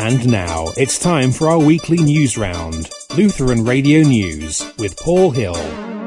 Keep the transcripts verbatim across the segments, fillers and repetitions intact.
And now it's time for our weekly news round. Lutheran Radio News with Paul Hill.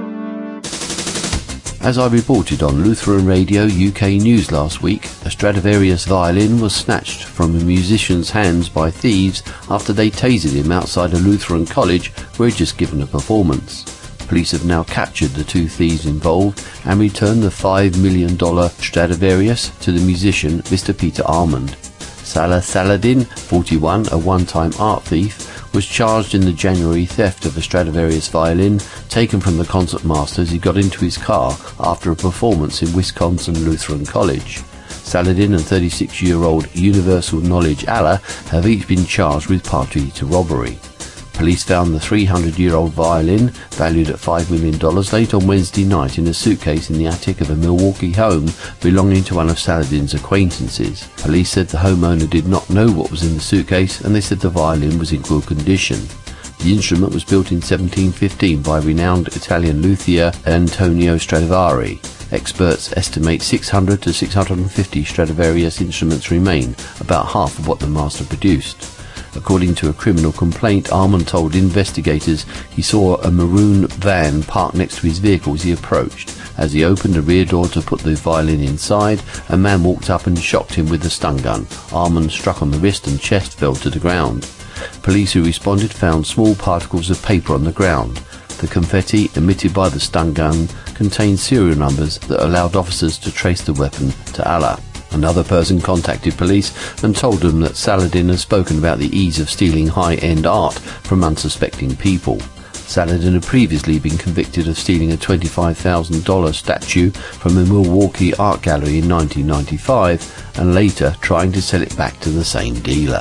As I reported on Lutheran Radio U K News last week, a Stradivarius violin was snatched from a musician's hands by thieves after they tasered him outside a Lutheran college where he'd just given a performance. Police have now captured the two thieves involved and returned the five million dollars Stradivarius to the musician Mister Peter Almond. Salah Saladin, forty-one, a one-time art thief, was charged in the January theft of a Stradivarius violin taken from the concertmaster as he got into his car after a performance in Wisconsin Lutheran College. Saladin and thirty-six-year-old Universal Knowledge Allah have each been charged with party to robbery. Police found the three hundred year old violin, valued at five million dollars, late on Wednesday night in a suitcase in the attic of a Milwaukee home belonging to one of Saladin's acquaintances. Police said the homeowner did not know what was in the suitcase, and they said the violin was in good condition. The instrument was built in seventeen fifteen by renowned Italian luthier Antonio Stradivari. Experts estimate six hundred to six hundred fifty Stradivarius instruments remain, about half of what the master produced. According to a criminal complaint, Almond told investigators he saw a maroon van parked next to his vehicle as he approached. As he opened the rear door to put the violin inside, a man walked up and shocked him with a stun gun. Almond struck on the wrist and chest fell to the ground. Police who responded found small particles of paper on the ground. The confetti emitted by the stun gun contained serial numbers that allowed officers to trace the weapon to Allah. Another person contacted police and told them that Saladin has spoken about the ease of stealing high-end art from unsuspecting people. Saladin had previously been convicted of stealing a twenty-five thousand dollars statue from a Milwaukee art gallery in nineteen ninety-five and later trying to sell it back to the same dealer.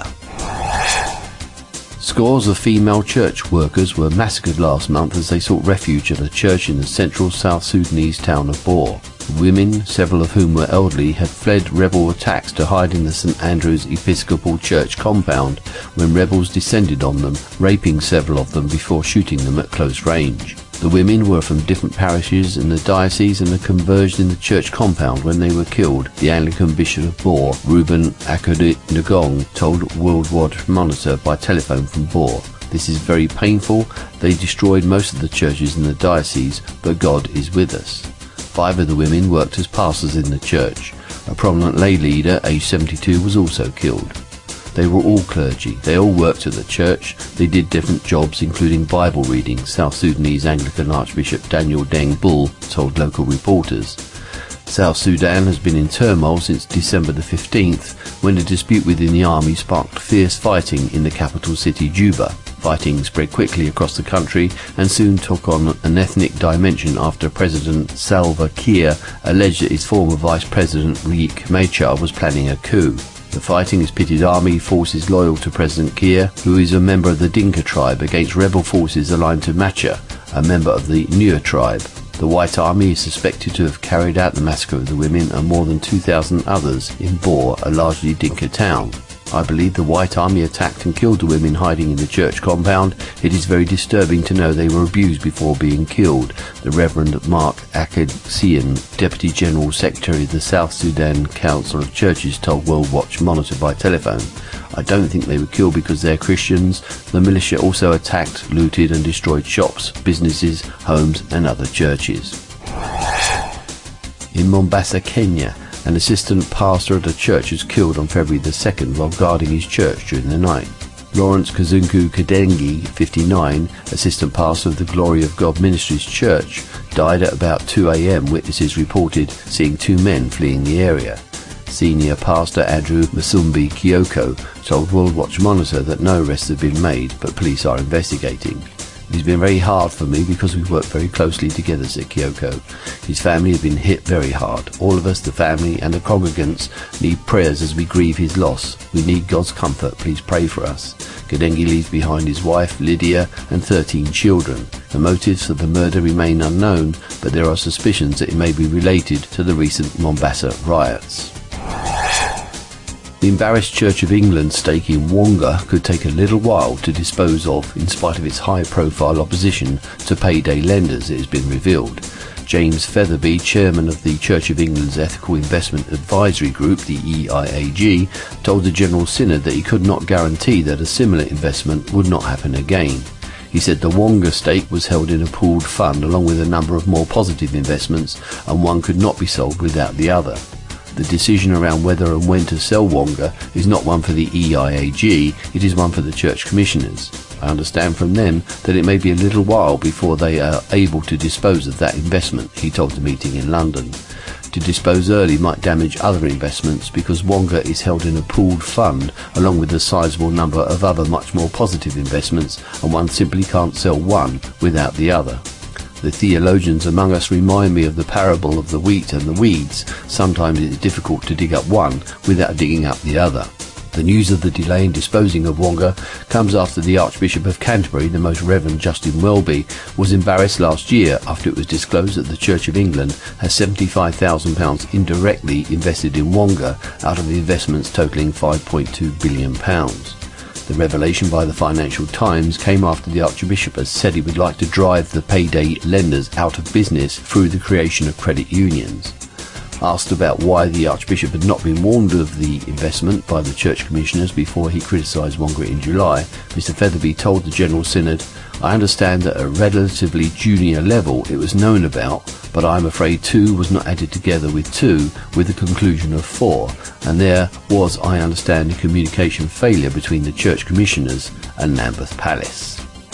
Scores of female church workers were massacred last month as they sought refuge at a church in the central South Sudanese town of Bor. Women, several of whom were elderly, had fled rebel attacks to hide in the Saint Andrew's Episcopal Church compound when rebels descended on them, raping several of them before shooting them at close range. The women were from different parishes in the diocese and had converged in the church compound when they were killed, the Anglican Bishop of Bor, Reuben Akodi Ngong, told World Watch Monitor by telephone from Bor. This is very painful. They destroyed most of the churches in the diocese, but God is with us. Five of the women worked as pastors in the church. A prominent lay leader, aged seventy-two, was also killed. They were all clergy. They all worked at the church. They did different jobs, including Bible reading, South Sudanese Anglican Archbishop Daniel Deng Bull told local reporters. South Sudan has been in turmoil since December the fifteenth, when a dispute within the army sparked fierce fighting in the capital city Juba. Fighting spread quickly across the country and soon took on an ethnic dimension after President Salva Kiir alleged that his former Vice President Riek Machar was planning a coup. The fighting has pitted army forces loyal to President Kiir, who is a member of the Dinka tribe, against rebel forces aligned to Machar, a member of the Nuer tribe. The White Army is suspected to have carried out the massacre of the women and more than two thousand others in Bor, a largely Dinka town. I believe the White Army attacked and killed the women hiding in the church compound. It is very disturbing to know they were abused before being killed, the Reverend Mark Akadsian, Deputy General Secretary of the South Sudan Council of Churches, told World Watch Monitor by telephone. I don't think they were killed because they're Christians. The militia also attacked, looted and destroyed shops, businesses, homes and other churches. In Mombasa, Kenya, an assistant pastor at a church was killed on February the second while guarding his church during the night. Lawrence Kazungu Kadengi, fifty-nine, assistant pastor of the Glory of God Ministries Church, died at about two a m, witnesses reported seeing two men fleeing the area. Senior pastor Andrew Musumbi Kioko told World Watch Monitor that no arrests have been made, but police are investigating. It's been very hard for me because we've worked very closely together, said Kyoko. His family have been hit very hard. All of us, the family and the congregants, need prayers as we grieve his loss. We need God's comfort. Please pray for us. Kadengi leaves behind his wife, Lydia, and thirteen children. The motives for the murder remain unknown, but there are suspicions that it may be related to the recent Mombasa riots. The embarrassed Church of England stake in Wonga could take a little while to dispose of in spite of its high-profile opposition to payday lenders, it has been revealed. James Featherby, chairman of the Church of England's Ethical Investment Advisory Group, the E I A G, told the General Synod that he could not guarantee that a similar investment would not happen again. He said the Wonga stake was held in a pooled fund along with a number of more positive investments, and one could not be sold without the other. The decision around whether and when to sell Wonga is not one for the E I A G, it is one for the Church Commissioners. I understand from them that it may be a little while before they are able to dispose of that investment, he told the meeting in London. To dispose early might damage other investments because Wonga is held in a pooled fund along with a sizable number of other much more positive investments, and one simply can't sell one without the other. The theologians among us remind me of the parable of the wheat and the weeds. Sometimes it is difficult to dig up one without digging up the other. The news of the delay in disposing of Wonga comes after the Archbishop of Canterbury, the Most Reverend Justin Welby, was embarrassed last year after it was disclosed that the Church of England has seventy-five thousand pounds indirectly invested in Wonga out of the investments totalling five point two billion pounds. The revelation by the Financial Times came after the Archbishop has said he would like to drive the payday lenders out of business through the creation of credit unions. Asked about why the Archbishop had not been warned of the investment by the Church Commissioners before he criticised Wonga in July, Mister Featherby told the General Synod, "I understand that at a relatively junior level it was known about, but I am afraid two was not added together with two with the conclusion of four, and there was, I understand, a communication failure between the Church Commissioners and Lambeth Palace."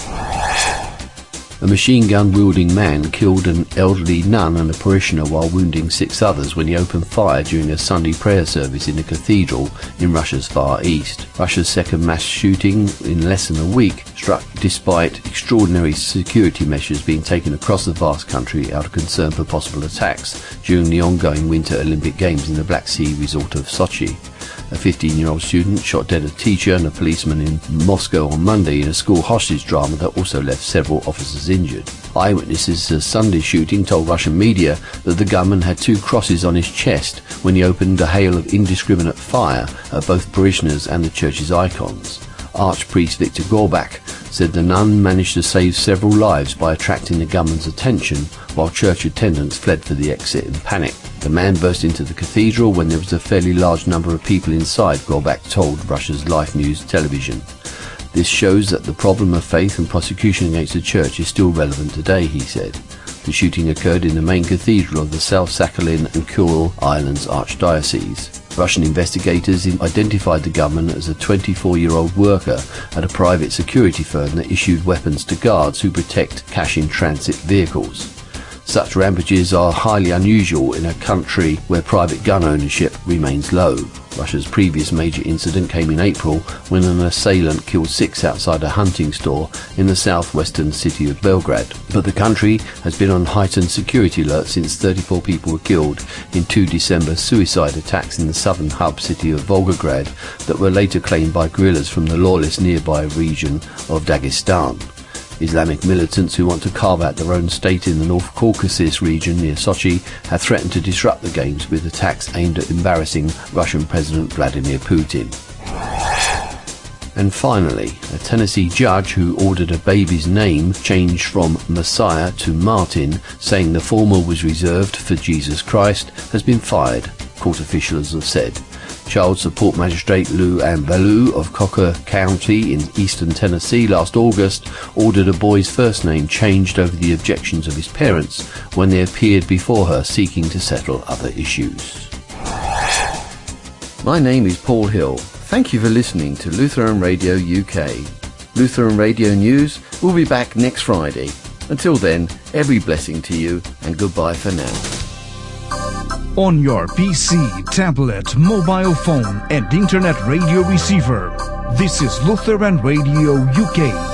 A machine gun wielding man killed an elderly nun and a parishioner while wounding six others when he opened fire during a Sunday prayer service in a cathedral in Russia's Far East. Russia's second mass shooting in less than a week struck despite extraordinary security measures being taken across the vast country out of concern for possible attacks during the ongoing Winter Olympic Games in the Black Sea resort of Sochi. A fifteen-year-old student shot dead a teacher and a policeman in Moscow on Monday in a school hostage drama that also left several officers injured. Eyewitnesses to the Sunday shooting told Russian media that the gunman had two crosses on his chest when he opened a hail of indiscriminate fire at both parishioners and the church's icons. Archpriest Viktor Gorbak said the nun managed to save several lives by attracting the gunman's attention while church attendants fled for the exit in panic. The man burst into the cathedral when there was a fairly large number of people inside, Gorbak told Russia's Life News television. This shows that the problem of faith and prosecution against the church is still relevant today, he said. The shooting occurred in the main cathedral of the South Sakhalin and Kuril Islands Archdiocese. Russian investigators identified the gunman as a twenty-four-year-old worker at a private security firm that issued weapons to guards who protect cash-in-transit vehicles. Such rampages are highly unusual in a country where private gun ownership remains low. Russia's previous major incident came in April when an assailant killed six outside a hunting store in the southwestern city of Belgrade. But the country has been on heightened security alert since thirty-four people were killed in two December suicide attacks in the southern hub city of Volgograd that were later claimed by guerrillas from the lawless nearby region of Dagestan. Islamic militants who want to carve out their own state in the North Caucasus region near Sochi have threatened to disrupt the Games with attacks aimed at embarrassing Russian President Vladimir Putin. And finally, a Tennessee judge who ordered a baby's name changed from Messiah to Martin, saying the former was reserved for Jesus Christ, has been fired, court officials have said. Child Support Magistrate Lou Ann Ballou of Coker County in eastern Tennessee last August ordered a boy's first name changed over the objections of his parents when they appeared before her seeking to settle other issues. My name is Paul Hill. Thank you for listening to Lutheran Radio U K. Lutheran Radio News will be back next Friday. Until then, every blessing to you and goodbye for now. On your P C, tablet, mobile phone and internet radio receiver, this is Lutheran Radio U K.